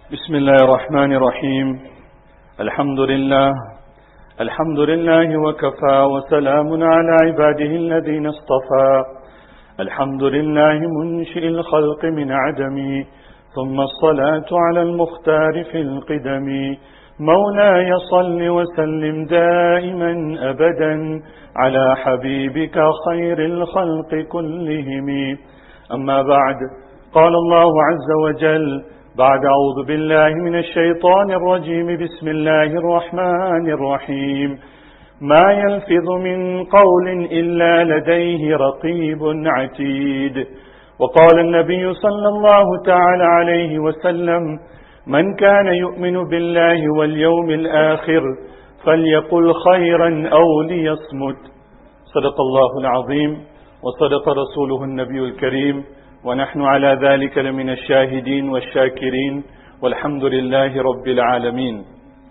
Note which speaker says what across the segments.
Speaker 1: بسم الله الرحمن الرحيم. الحمد لله وكفى وسلام على عباده الذين اصطفى. الحمد لله منشئ الخلق من عدم، ثم الصلاة على المختار في القدم. مولاي صل وسلم دائما أبدا على حبيبك خير الخلق كلهم. أما بعد، قال الله عز وجل بعد أعوذ بالله من الشيطان الرجيم بسم الله الرحمن الرحيم. ما يلفظ من قول إلا لديه رقيب عتيد. وقال النبي صلى الله تعالى عليه وسلم: من كان يؤمن بالله واليوم الآخر فليقل خيرا أو ليصمت. صدق الله العظيم وصدق رسوله النبي الكريم، ونحن على ذلك لمن الشاهدين والشاكرين، والحمد لله رب العالمين.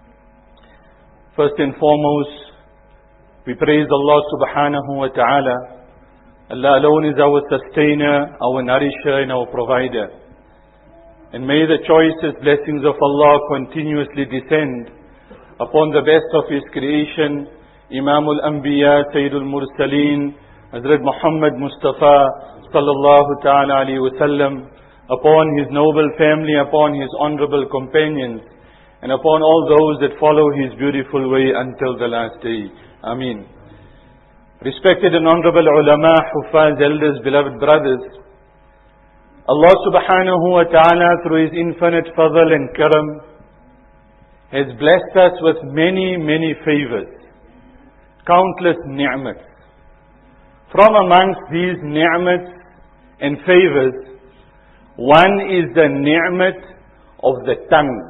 Speaker 1: First and foremost, we praise Allah subhanahu wa ta'ala. Allah alone is our sustainer, our nourisher and our provider. And may the choicest blessings of Allah continuously descend upon the best of His creation, Imam al-Anbiya, Sayyidul Mursaleen, Hazrat Muhammad Mustafa sallallahu ta'ala alayhi wa sallam, upon his noble family, upon his honorable companions, and upon all those that follow his beautiful way until the last day. Ameen. Respected and honorable ulama, huffaz, elders, beloved brothers, Allah subhanahu wa ta'ala, through His infinite fadl and karam, has blessed us with many, many favors, countless ni'mats. From amongst these ni'mats and favors, one is the ni'mat of the tongue,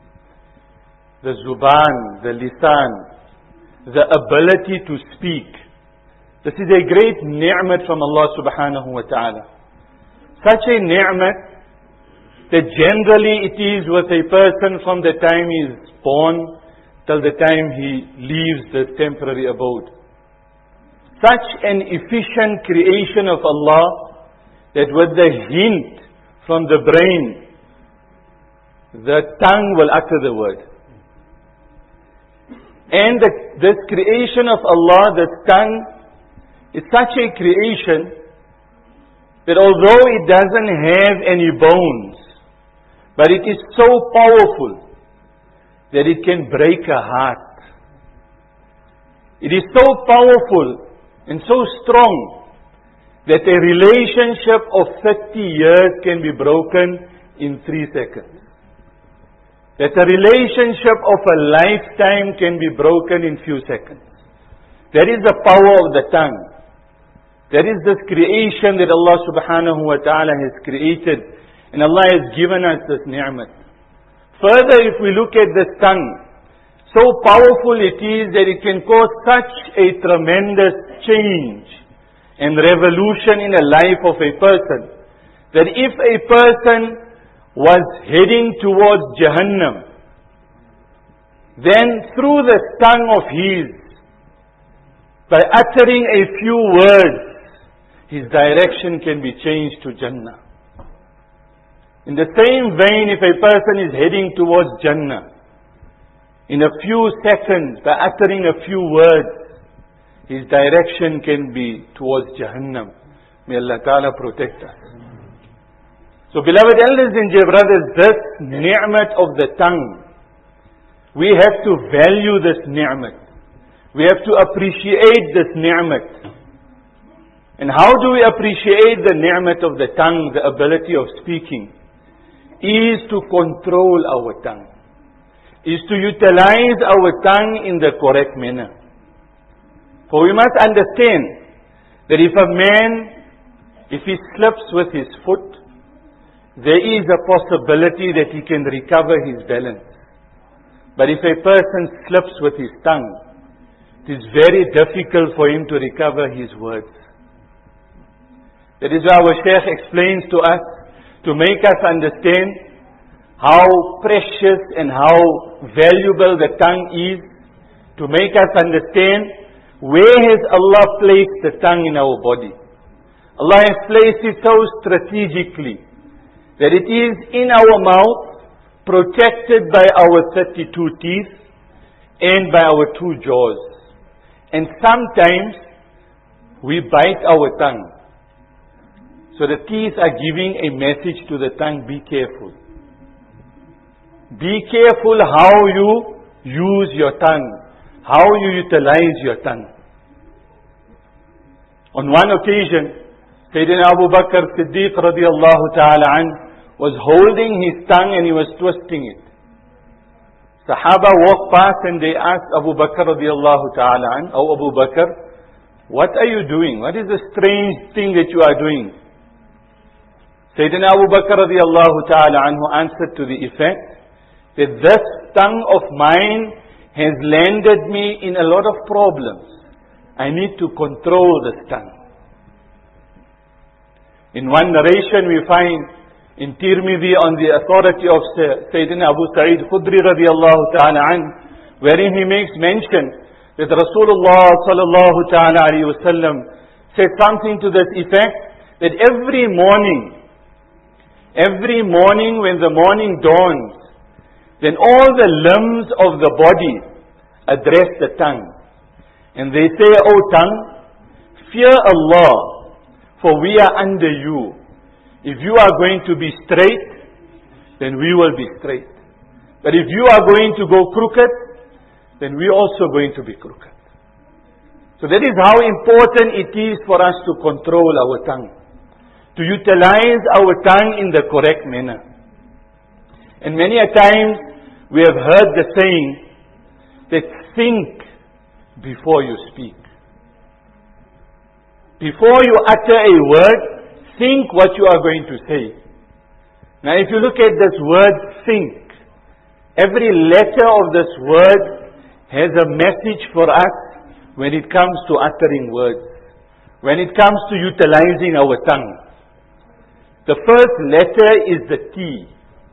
Speaker 1: the zuban, the lisan, the ability to speak. This is a great ni'mat from Allah subhanahu wa ta'ala. Such a ni'mat that generally it is with a person from the time he is born till the time he leaves this temporary abode. Such an efficient creation of Allah that with the hint from the brain, the tongue will utter the word. And this creation of Allah, this tongue, is such a creation that although it doesn't have any bones, but it is so powerful that it can break a heart. It is so powerful and so strong that a relationship of 30 years can be broken in 3 seconds. That a relationship of a lifetime can be broken in few seconds. That is the power of the tongue. That is this creation that Allah subhanahu wa ta'ala has created, and Allah has given us this ni'mat. Further, if we look at this tongue, so powerful it is that it can cause such a tremendous change and revolution in the life of a person, that if a person was heading towards Jahannam, then through the tongue of his, by uttering a few words, his direction can be changed to Jannah. In the same vein, if a person is heading towards Jannah, in a few seconds, by uttering a few words, his direction can be towards Jahannam. May Allah Ta'ala protect us. So beloved elders and dear brothers, this ni'mat of the tongue, we have to value this ni'mat. We have to appreciate this ni'mat. And how do we appreciate the ni'mat of the tongue, the ability of speaking? Is to control our tongue. Is to utilize our tongue in the correct manner. For we must understand that if a man, if he slips with his foot, there is a possibility that he can recover his balance. But if a person slips with his tongue, it is very difficult for him to recover his words. That is why our Shaykh explains to us, to make us understand how precious and how valuable the tongue is, to make us understand where has Allah placed the tongue in our body. Allah has placed it so strategically that it is in our mouth protected by our 32 teeth and by our 2 jaws. And sometimes we bite our tongue. So the teeth are giving a message to the tongue, be careful. Be careful how you use your tongue, how you utilize your tongue. On one occasion, Sayyidina Abu Bakr Siddiq radiallahu ta'ala an was holding his tongue and he was twisting it. Sahaba walked past and they asked Abu Bakr radiallahu ta'ala an, "Oh Abu Bakr, what are you doing? What is the strange thing that you are doing?" Sayyidina Abu Bakr radiallahu ta'ala anhu answered to the effect that this tongue of mine has landed me in a lot of problems. I need to control this tongue. In one narration we find in Tirmidhi on the authority of Sayyidina Abu Sa'id Khudri radiallahu ta'ala an, wherein he makes mention that Rasulullah sallallahu ta'ala alayhi wa sallam said something to this effect, that every morning when the morning dawns, then all the limbs of the body address the tongue. And they say, "O tongue, fear Allah, for we are under you. If you are going to be straight, then we will be straight. But if you are going to go crooked, then we are also going to be crooked." So that is how important it is for us to control our tongue, to utilize our tongue in the correct manner. And many a times we have heard the saying that think before you speak. Before you utter a word, think what you are going to say. Now if you look at this word think, every letter of this word has a message for us when it comes to uttering words, when it comes to utilizing our tongue. The first letter is the T.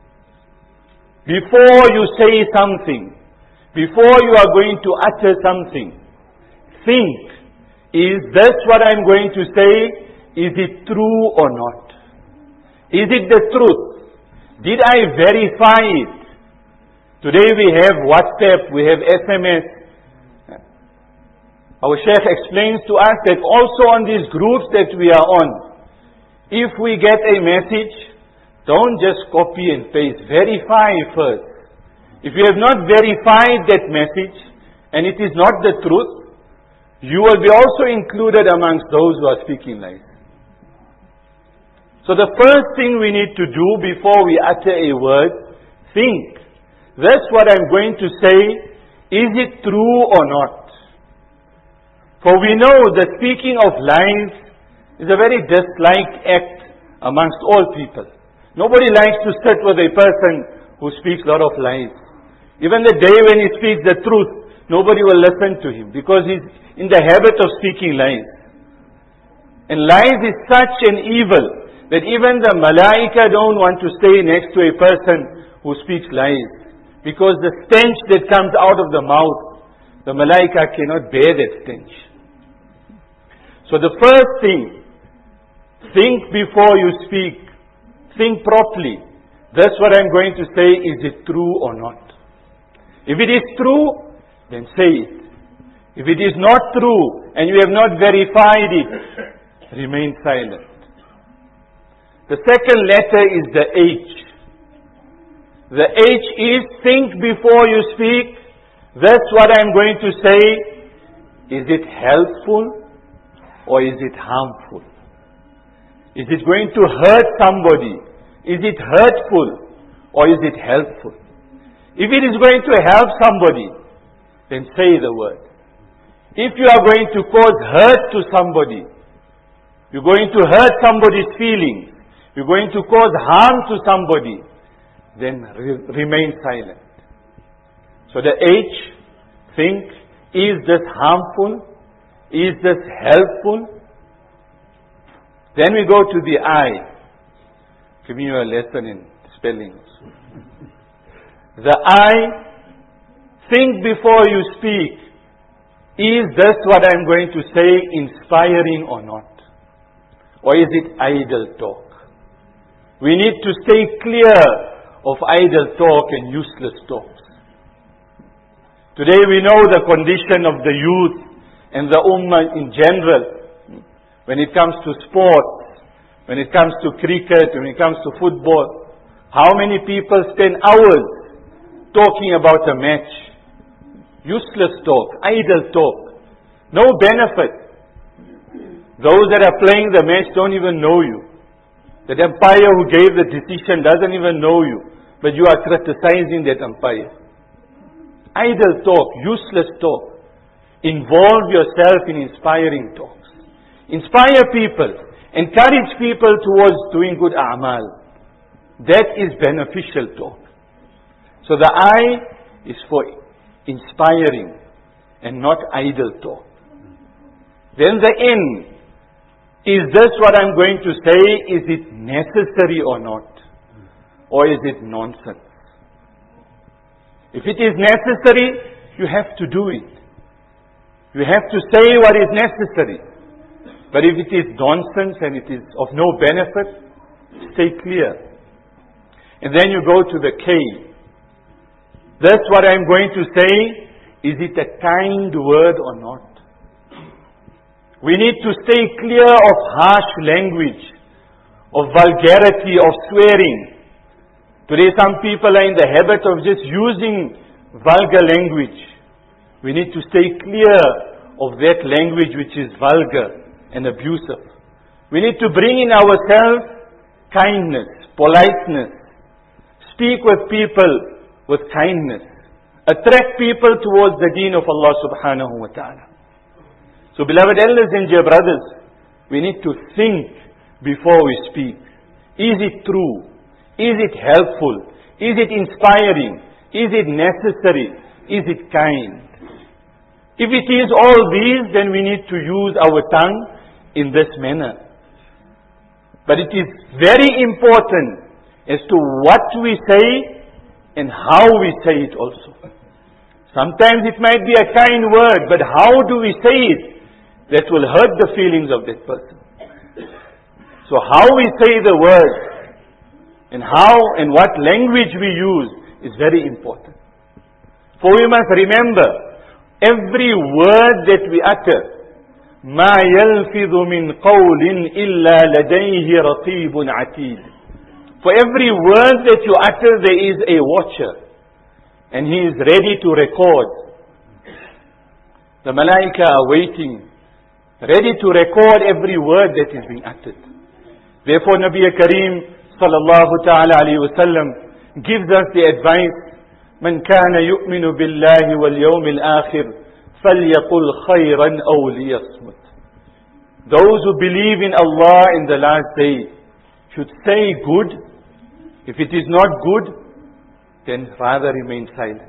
Speaker 1: Before you say something, before you are going to utter something, think, is this what I'm going to say? Is it true or not? Is it the truth? Did I verify it? Today we have WhatsApp, we have SMS. Our Shaykh explains to us that also on these groups that we are on, if we get a message, don't just copy and paste. Verify first. If you have not verified that message, and it is not the truth, you will be also included amongst those who are speaking lies. So the first thing we need to do before we utter a word, think. This what I'm going to say, is it true or not? For we know that speaking of lies is a very disliked act amongst all people. Nobody likes to sit with a person who speaks a lot of lies. Even the day when he speaks the truth, nobody will listen to him because he's in the habit of speaking lies. And lies is such an evil that even the malaika don't want to stay next to a person who speaks lies. Because the stench that comes out of the mouth, the malaika cannot bear that stench. So the first thing, think before you speak. Think properly. That's what I'm going to say, is it true or not? If it is true, then say it. If it is not true, and you have not verified it, remain silent. The second letter is the H. The H is think before you speak. That's what I'm going to say. Is it helpful or is it harmful? Is it going to hurt somebody? Is it hurtful or is it helpful? If it is going to help somebody, then say the word. If you are going to cause hurt to somebody, you're going to hurt somebody's feelings, you're going to cause harm to somebody, then remain silent. So the H, think, is this harmful? Is this helpful? Then we go to the I. Giving you a lesson in spelling. The I, think before you speak. Is this what I'm going to say inspiring or not? Or is it idle talk? We need to stay clear of idle talk and useless talks. Today we know the condition of the youth and the ummah in general. When it comes to sports, when it comes to cricket, when it comes to football, how many people spend hours talking about a match? Useless talk, idle talk, no benefit. Those that are playing the match don't even know you. That umpire who gave the decision doesn't even know you, but you are criticizing that umpire. Idle talk, useless talk. Involve yourself in inspiring talks. Inspire people. Encourage people towards doing good a'mal. That is beneficial talk. So the I is for inspiring and not idle talk. Then the N. Is this what I'm going to say? Is it necessary or not? Or is it nonsense? If it is necessary, you have to do it. You have to say what is necessary. But if it is nonsense and it is of no benefit, stay clear. And then you go to the K. That's what I'm going to say. Is it a kind word or not? We need to stay clear of harsh language, of vulgarity, of swearing. Today some people are in the habit of just using vulgar language. We need to stay clear of that language which is vulgar and abusive. We need to bring in ourselves kindness, politeness. Speak with people with kindness. Attract people towards the deen of Allah subhanahu wa ta'ala. So beloved elders and dear brothers, we need to think before we speak. Is it true? Is it helpful? Is it inspiring? Is it necessary? Is it kind? If it is all these, then we need to use our tongue in this manner. But it is very important as to what we say and how we say it also. Sometimes it might be a kind word, but how do we say it? That will hurt the feelings of that person. So how we say the word and how and what language we use is very important. For we must remember, every word that we utter, مَا يَلْفِظُ مِنْ قَوْلٍ إِلَّا لَدَيْهِ رَقِيبٌ عَتِيدٌ. For every word that you utter, there is a watcher, and he is ready to record. The malaika are waiting, ready to record every word that is being uttered. Therefore, Nabi Kareem sallallahu ta'ala alayhi wa sallam gives us the advice, مَنْ كَانَ يُؤْمِنُ بِاللَّهِ وَالْيَوْمِ الْآخِرِ فَلْيَقُلْ خَيْرًا أَوْ لِيَصْمُتْ. Those who believe in Allah in the last day should say good. If it is not good, then rather remain silent.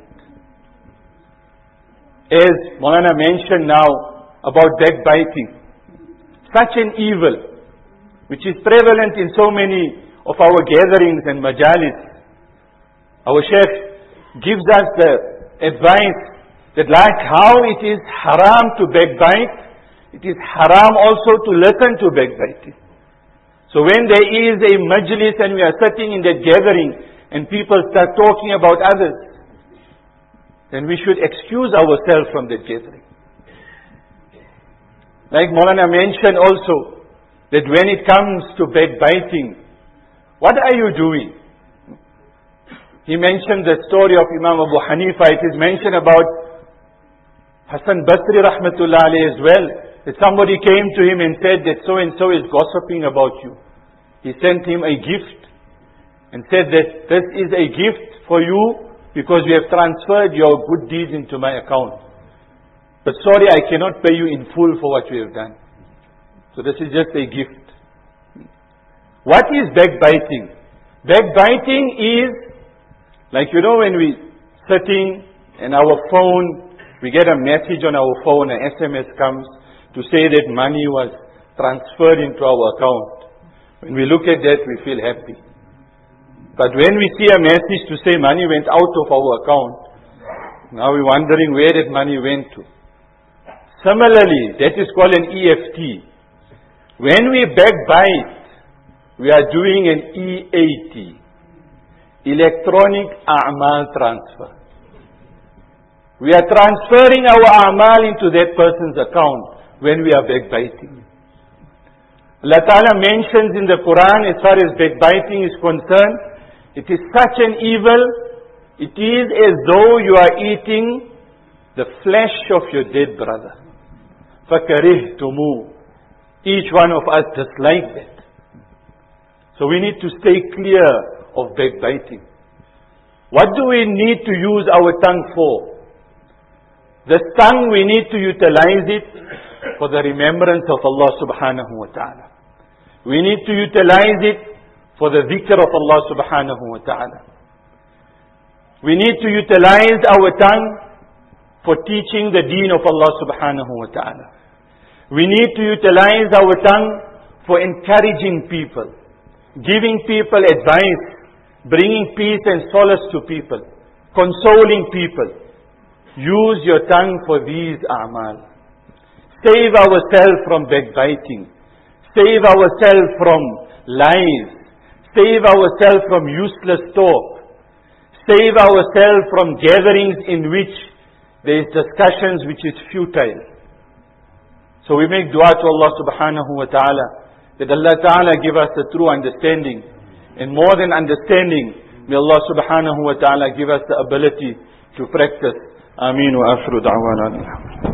Speaker 1: As Maulana mentioned now about backbiting, such an evil which is prevalent in so many of our gatherings and majalis. Our Shaykh gives us the advice that like how it is haram to backbite, it is haram also to listen to backbiting. So when there is a majlis and we are sitting in that gathering and people start talking about others, then we should excuse ourselves from that gathering. Like Maulana mentioned also, that when it comes to backbiting, what are you doing? He mentioned the story of Imam Abu Hanifa. It is mentioned about Hassan Basri rahmatullah alayhi as well. That somebody came to him and said that so and so is gossiping about you. He sent him a gift and said that this is a gift for you because we have transferred your good deeds into my account. But sorry, I cannot pay you in full for what you have done. So this is just a gift. What is backbiting? Backbiting is like, when we sitting and our phone, we get a message on our phone, an SMS comes to say that money was transferred into our account. When we look at that, we feel happy. But when we see a message to say money went out of our account, now we're wondering where that money went to. Similarly, that is called an EFT. When we backbite, we are doing an EAT.
Speaker 2: electronic a'mal transfer. We are transferring our a'mal into that person's account when we are backbiting. Allah Ta'ala mentions in the Quran, as far as backbiting is concerned, it is such an evil, it is as though you are eating the flesh of your dead brother. فَكَرِهْتُمُوا. Each one of us dislike that. So we need to stay clear of backbiting. What do we need to use our tongue for? The tongue, we need to utilize it for the remembrance of Allah subhanahu wa ta'ala. We need to utilize it for the dhikr of Allah subhanahu wa ta'ala. We need to utilize our tongue for teaching the deen of Allah subhanahu wa ta'ala. We need to utilize our tongue for encouraging people, giving people advice, bringing peace and solace to people, consoling people. Use your tongue for these a'mal. Save ourselves from backbiting. Save ourselves from lies. Save ourselves from useless talk. Save ourselves from gatherings in which there is discussions which is futile. So we make dua to Allah subhanahu wa ta'ala that Allah ta'ala give us the true understanding. And more than understanding, may Allah subhanahu wa ta'ala give us the ability to practice. Ameen wa akhiru da'wana.